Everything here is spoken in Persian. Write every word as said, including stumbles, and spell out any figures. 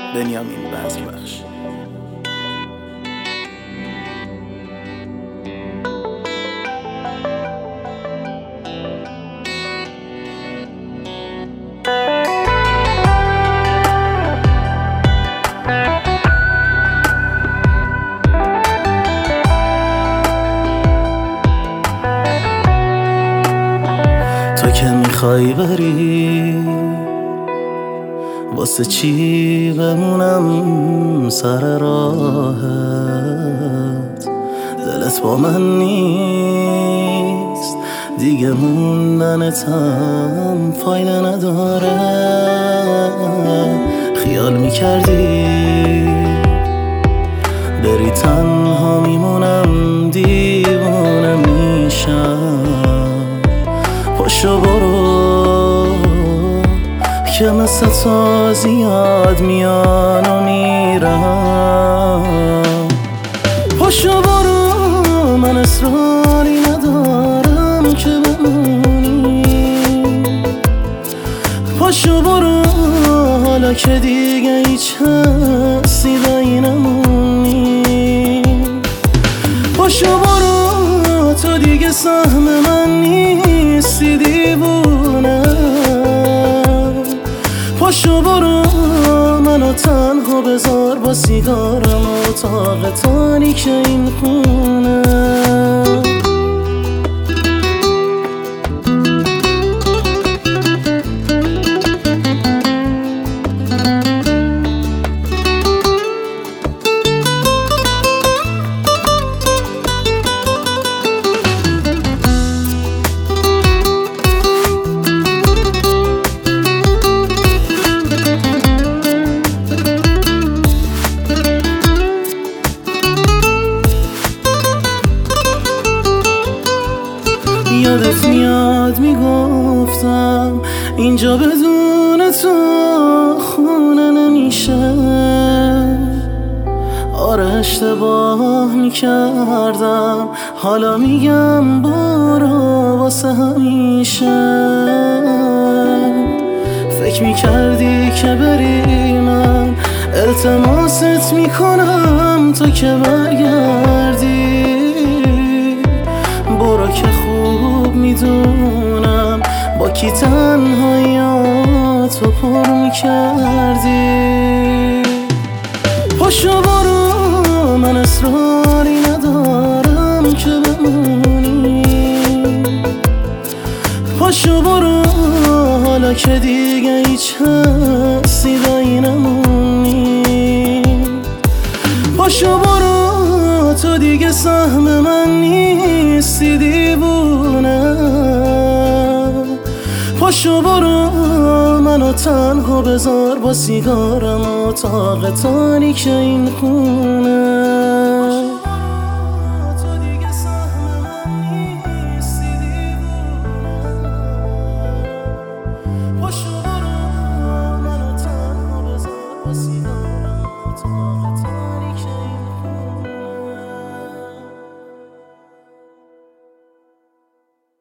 بنیامین بزمبخش. تو که میخوای بری واسه چی بمونم سر راهت؟ دلت با من نیست دیگه، موندنتم فایده نداره. خیال میکردی بری تنها میمونم، دیوانه میشم. پاشو برو که مثل تو زیاد میان و میرم. پاشو برو من اصراری ندارم که بمونی. پاشو برو حالا که دیگه هیچ حسی بایی نمونی. پاشو برو تو دیگه سهم من نیستی، دیوونه. پاشو برو منو تنها بذار با سیگارم و اتاق تاریک این خونه. یادت میاد میگفتم اینجا بدون تو خونه نمیشه. آره اشتباه میکردم، حالا میگم برو واسه همیشه. فکر میکردی که بری من التماست میکنم تو که برگردی. برو که خوب میدونم با کی تنهاییاتو پر میکردی. پاشو برو من اصراری ندارم که بمونی. پاشو برو حالا که دیگه هیچ حسی بایی نمونی. پاشو برو تو دیگه سهم من نیستی، دیوونه. پاشو برو منو تنها بذار با سیگارم و اتاق تاریک این خونه.